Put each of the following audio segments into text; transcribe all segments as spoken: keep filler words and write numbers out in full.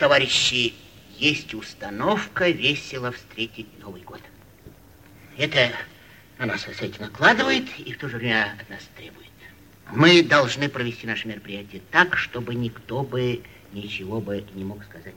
товарищи, есть установка весело встретить Новый год. Это она с этим накладывает и в то же время от нас требует. Мы должны провести наше мероприятие так, чтобы никто бы ничего бы не мог сказать.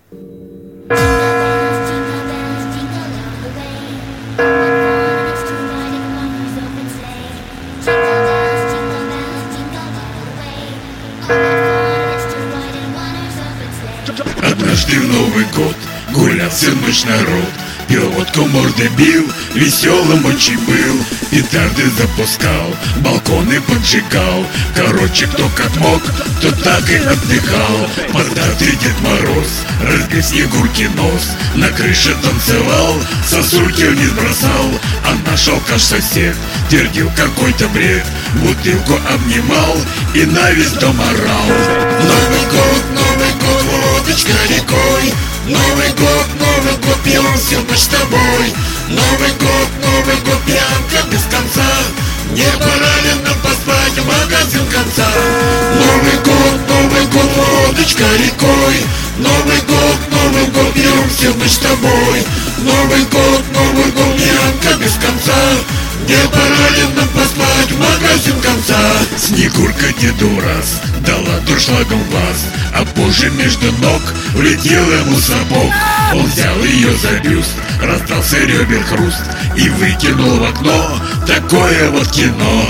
Однажды в Новый год гулял всю ночь народ, пил водку, морды бил, веселым очень был. Петарды запускал, балконы поджигал. Короче, кто как мог, тот так и отдыхал. Мордатый Дед Мороз разбил Снегурки нос, на крыше танцевал, сосульки вниз бросал. А наш алкаш-сосед твердил какой-то бред, бутылку обнимал и на весь дом орал. Новый год, Новый год, водочка рекой. Новый год, Новый год, пьем всю ночь с тобой. Новый год, Новый год, пьянка без конца. Не пора ли нам поспать, в магазин конца? Новый год, Новый год, водочка рекой. Новый год, Новый год, пьем всю ночь с тобой. Новый год, Новый год, пьянка без конца. Не пора ли нам поспать, в магазин конца? Снегурка деду раз дала дуршлагом в глаз, а позже между ног влетел ему сапог. Он взял ее за бюст, раздался ребер хруст и выкинул в окно. Такое вот кино.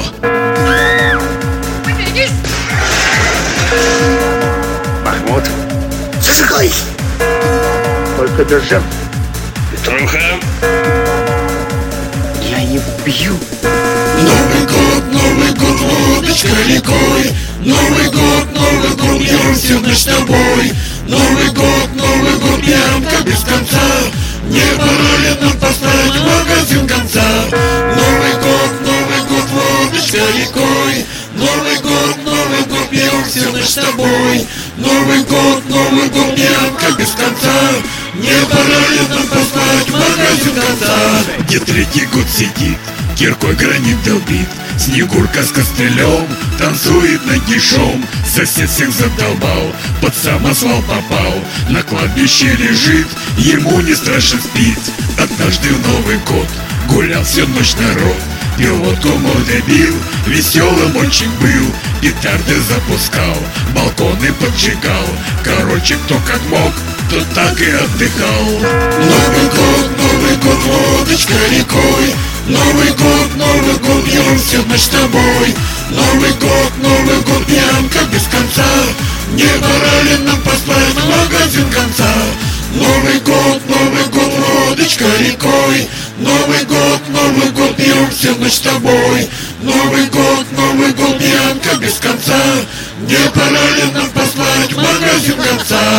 Махмуд, зажигай! Только без жертв. Петруха, Я не бью. Новый год, Новый год, водочка рекой. Новый год, Новый год, пьем всю ночь с тобой. Новый год, Новый год, пьянка без конца. Не пора ли нам поспать, в магазин конца? Новый год, Новый год, водочка рекой. Новый год, Новый год, пьем всю ночь с тобой. Новый год, Новый год, пьянка без конца. Не пора ли нам поспать, в магазин конца? Где третий год сидит, киркой гранит долбит. Снегурка с костылем танцует нагишом. Сосед всех задолбал, под самосвал попал. На кладбище лежит, ему не страшен спит. Однажды в Новый год гулял всю ночь народ, пил водку, морды бил, веселым очень был. Петарды запускал, балконы поджигал. Короче, кто как мог, тот так и отдыхал. Новый год, Новый год, водочка рекой. Новый год, Новый год, пьем всю ночь с тобой. Новый год, Новый год, пьянка без конца. Не пора ли нам поспать, в магазин конца? Новый год, Новый год, водочка рекой. Новый год, Новый год, пьем всю ночь с тобой. Новый год, Новый год, пьянка без конца. Не пора ли нам поспать, в магазин конца?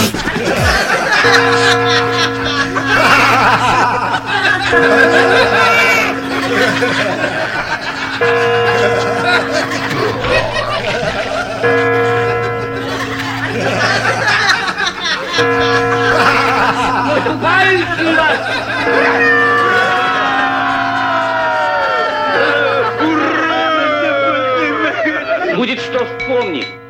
будет что вспомнить.